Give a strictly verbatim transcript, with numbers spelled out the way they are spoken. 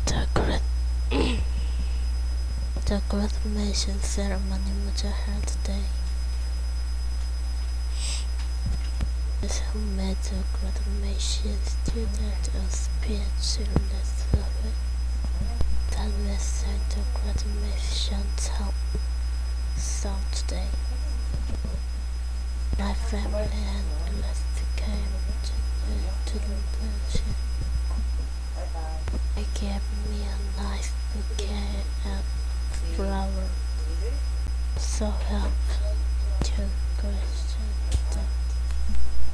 The, gra- the graduation ceremony was held today. Who made the graduation student a speech in the survey that was sang the graduation song today. My family and class came to the, to the function. They gave me a nice bouquet of flowers, so helpful.